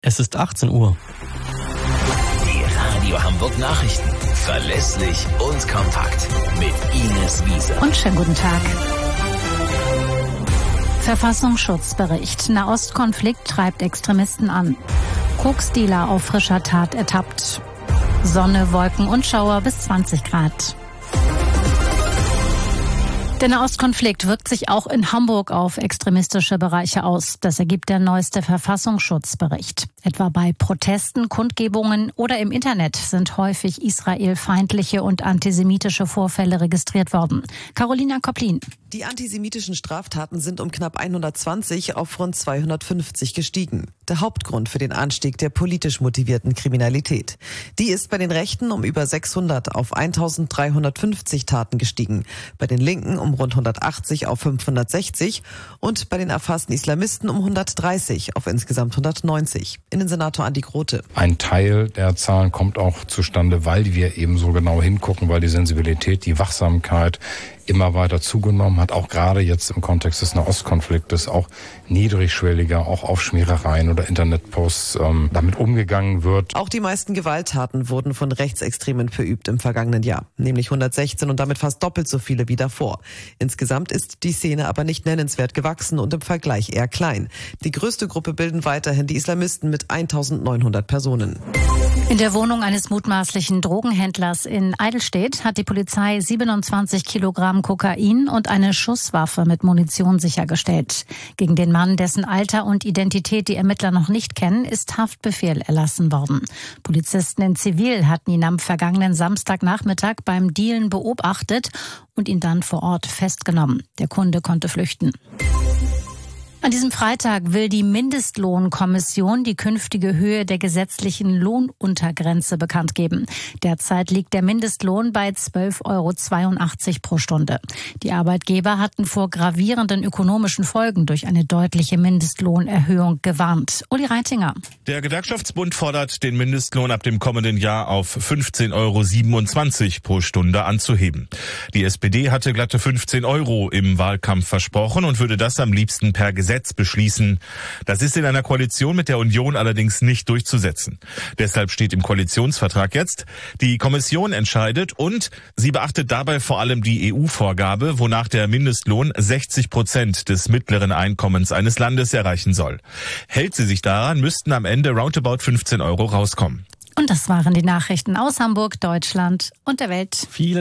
Es ist 18 Uhr. Die Radio Hamburg Nachrichten. Verlässlich und kompakt. Mit Ines Wiese. Und schönen guten Tag. Verfassungsschutzbericht. Nahostkonflikt treibt Extremisten an. Koksdealer auf frischer Tat ertappt. Sonne, Wolken und Schauer bis 20 Grad. Der Nahostkonflikt wirkt sich auch in Hamburg auf extremistische Bereiche aus. Das ergibt der neueste Verfassungsschutzbericht. Etwa bei Protesten, Kundgebungen oder im Internet sind häufig israelfeindliche und antisemitische Vorfälle registriert worden. Carolina Koplin. Die antisemitischen Straftaten sind um knapp 120 auf rund 250 gestiegen. Der Hauptgrund für den Anstieg der politisch motivierten Kriminalität. Die ist bei den Rechten um über 600 auf 1350 Taten gestiegen. Bei den Linken um rund 180 auf 560 und bei den erfassten Islamisten um 130 auf insgesamt 190. Innensenator Andi Grote. Ein Teil der Zahlen kommt auch zustande, weil wir eben so genau hingucken, weil die Sensibilität, die Wachsamkeit immer weiter zugenommen hat, auch gerade jetzt im Kontext des Nahostkonfliktes, auch niedrigschwelliger, auch auf Schmierereien oder Internetposts damit umgegangen wird. Auch die meisten Gewalttaten wurden von Rechtsextremen verübt im vergangenen Jahr, nämlich 116 und damit fast doppelt so viele wie davor. Insgesamt ist die Szene aber nicht nennenswert gewachsen und im Vergleich eher klein. Die größte Gruppe bilden weiterhin die Islamisten mit 1900 Personen. In der Wohnung eines mutmaßlichen Drogenhändlers in Eidelstedt hat die Polizei 27 Kilogramm Kokain und eine Schusswaffe mit Munition sichergestellt. Gegen den Mann, dessen Alter und Identität die Ermittler noch nicht kennen, ist Haftbefehl erlassen worden. Polizisten in Zivil hatten ihn am vergangenen Samstagnachmittag beim Dealen beobachtet und ihn dann vor Ort festgenommen. Der Kunde konnte flüchten. An diesem Freitag will die Mindestlohnkommission die künftige Höhe der gesetzlichen Lohnuntergrenze bekannt geben. Derzeit liegt der Mindestlohn bei 12,82 € pro Stunde. Die Arbeitgeber hatten vor gravierenden ökonomischen Folgen durch eine deutliche Mindestlohnerhöhung gewarnt. Uli Reitinger. Der Gewerkschaftsbund fordert, den Mindestlohn ab dem kommenden Jahr auf 15,27 € pro Stunde anzuheben. Die SPD hatte glatte 15 € im Wahlkampf versprochen und würde das am liebsten per Gesetz beschließen. Das ist in einer Koalition mit der Union allerdings nicht durchzusetzen. Deshalb steht im Koalitionsvertrag jetzt, die Kommission entscheidet und sie beachtet dabei vor allem die EU-Vorgabe, wonach der Mindestlohn 60% des mittleren Einkommens eines Landes erreichen soll. Hält sie sich daran, müssten am Ende roundabout 15 € rauskommen. Und das waren die Nachrichten aus Hamburg, Deutschland und der Welt.